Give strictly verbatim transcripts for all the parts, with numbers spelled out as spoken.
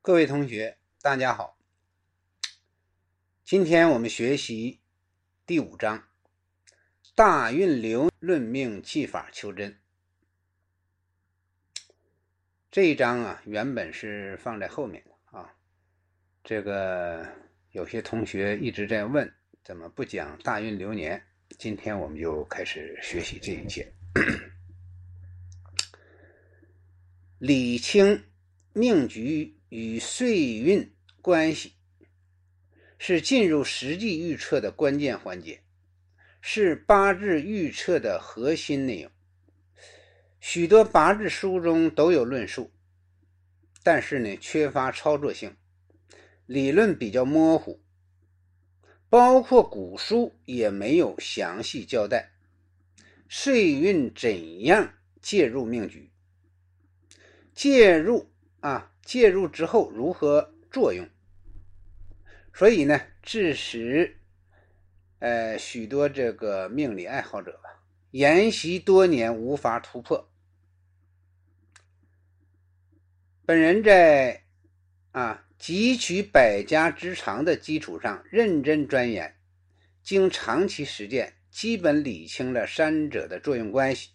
各位同学，大家好。今天我们学习第五章大运流论命技法求真。这一章啊，原本是放在后面的啊。这个有些同学一直在问，怎么不讲大运流年？今天我们就开始学习这一节。理清命局与岁运关系是进入实际预测的关键环节，是八字预测的核心内容。许多八字书中都有论述，但是呢，缺乏操作性，理论比较模糊，包括古书也没有详细交代岁运怎样介入命局，介入啊，介入之后如何作用。所以呢，致使呃许多这个命理爱好者吧，研习多年无法突破。本人在啊汲取百家之长的基础上认真钻研，经长期实践，基本理清了三者的作用关系。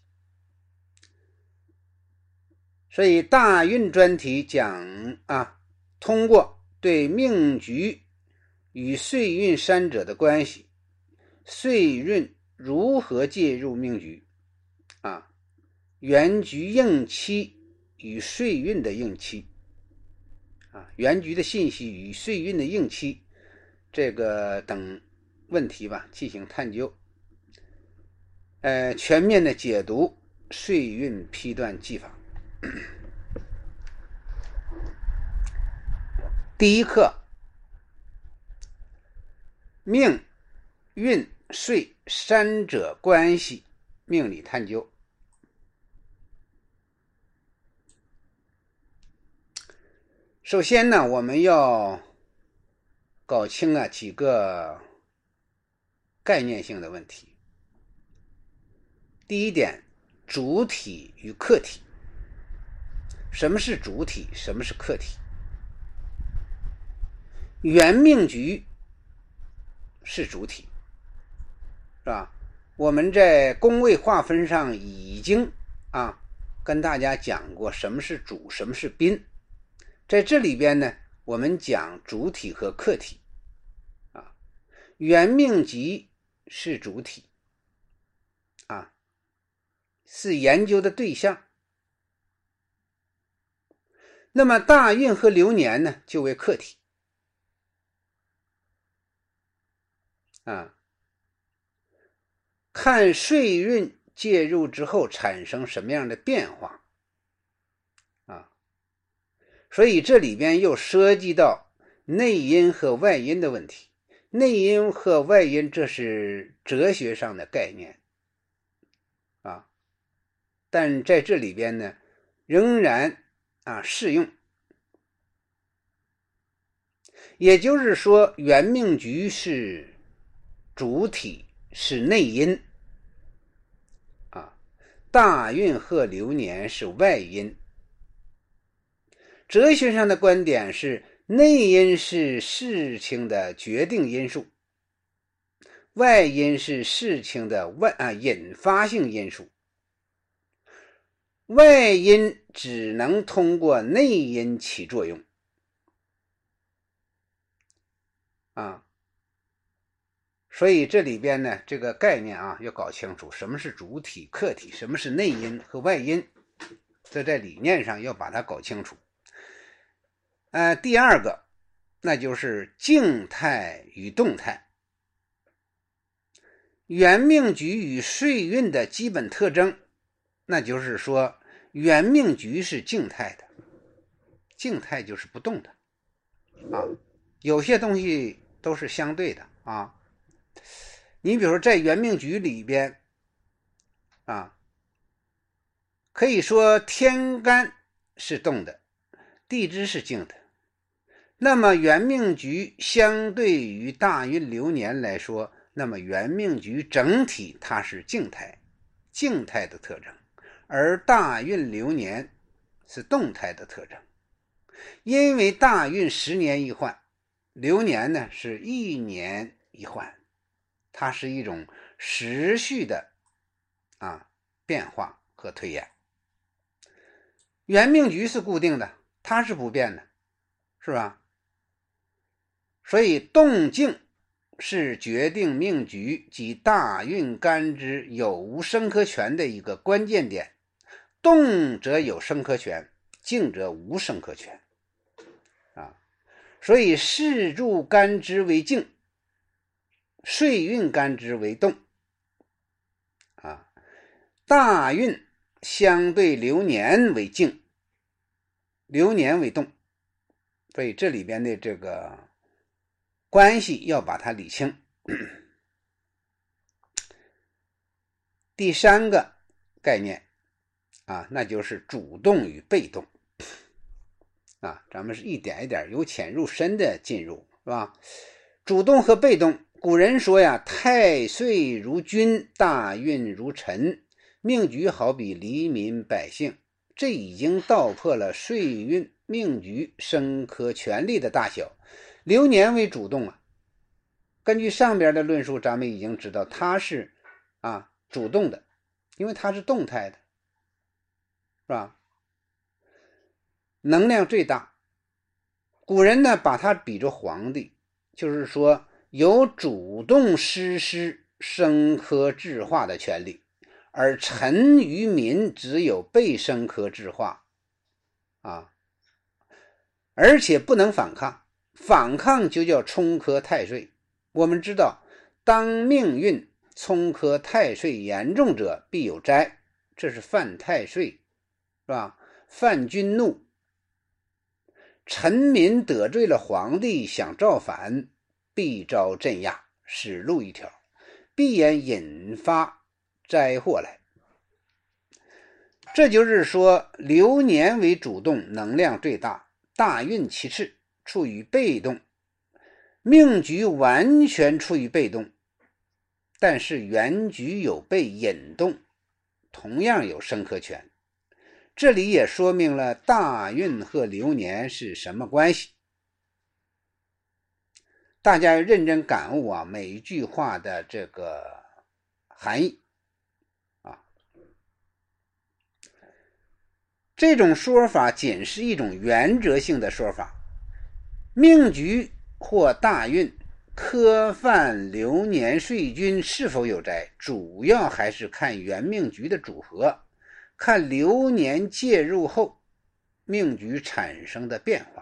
所以大运专题讲啊，通过对命局与岁运三者的关系，岁运如何介入命局啊，原局应期与岁运的应期啊，原局的信息与岁运的应期，这个等问题吧进行探究，呃，全面的解读岁运批断技法。第一课，命、运、岁三者关系命理探究。首先呢，我们要搞清啊几个概念性的问题。第一点，主体与客体。什么是主体？什么是客体？原命局是主体，是吧？我们在宫位划分上已经啊跟大家讲过什么是主，什么是宾。在这里边呢，我们讲主体和客体啊。原命局是主体啊，是研究的对象。那么大运和流年呢，就为客体啊。看岁运介入之后产生什么样的变化啊。所以这里边又涉及到内因和外因的问题。内因和外因，这是哲学上的概念啊，但在这里边呢，仍然啊适用。也就是说，原命局是主体，是内因啊，大运和流年是外因。哲学上的观点是，内因是事情的决定因素，外因是事情的外啊引发性因素。外因只能通过内因起作用啊。所以这里边呢，这个概念啊要搞清楚，什么是主体、客体，什么是内因和外因，这在理念上要把它搞清楚。呃，第二个，那就是静态与动态。原命局与岁运的基本特征，那就是说，原命局是静态的，静态就是不动的啊。有些东西都是相对的啊。你比如说在原命局里边啊，可以说天干是动的，地支是静的。那么原命局相对于大运流年来说，那么原命局整体它是静态，静态的特征，而大运流年是动态的特征。 因为大运十年一换，流年呢是一年一换，它是一种时序的啊变化和推演。原命局是固定的，它是不变的，是吧？所以动静是决定命局及大运干支有无生克权的一个关键点。动则有生克权，静则无生克权啊。所以世柱干支为静，岁运干支为动啊。大运相对流年为静，流年为动，所以这里边的这个关系要把它理清。第三个概念啊，那就是主动与被动啊，咱们是一点一点由浅入深的进入，是吧？主动和被动，古人说呀，太岁如君，大运如臣，命局好比黎民百姓，这已经道破了岁运命局生克权力的大小。流年为主动啊，根据上边的论述，咱们已经知道它是啊主动的，因为它是动态的，是吧？能量最大。古人呢把它比作皇帝，就是说有主动实施生克制化的权利，而臣于民只有被生克制化啊，而且不能反抗，反抗就叫冲克太岁。我们知道，当命运冲克太岁严重者，必有灾，这是犯太岁，是吧？犯君怒，臣民得罪了皇帝，想造反，必遭镇压，死路一条，必然引发灾祸来。这就是说，流年为主动，能量最大，大运其次，处于被动。命局完全处于被动，但是原局有被引动，同样有生克权。这里也说明了大运和流年是什么关系。大家要认真感悟啊，每一句话的这个含义啊。这种说法仅是一种原则性的说法，命局或大运科犯流年岁君是否有灾，主要还是看原命局的组合，看流年介入后命局产生的变化。